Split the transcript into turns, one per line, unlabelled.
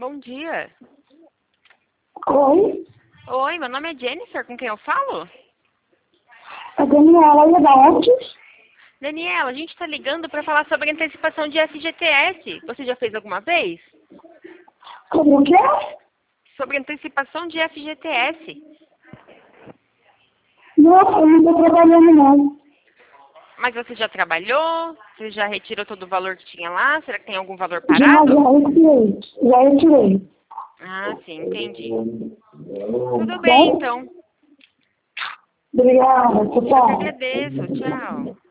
bom dia.
Oi,
Oi, meu nome é Jennifer, com quem eu falo?
a Daniela é da onde?
Daniela, a gente está ligando para falar sobre antecipação de FGTS. Você já fez alguma vez?
Como que é?
Sobre antecipação de FGTS.
Nossa, eu não estou trabalhando não.
Mas você já trabalhou? Você já retirou todo o valor que tinha lá? Será que tem algum valor
Já
parado?
retirei. Já retirei.
Ah, sim, entendi.
Tá
Tudo bem,
bom?
então.
Obrigada,
Eu que
tchau.
agradeço. Tchau.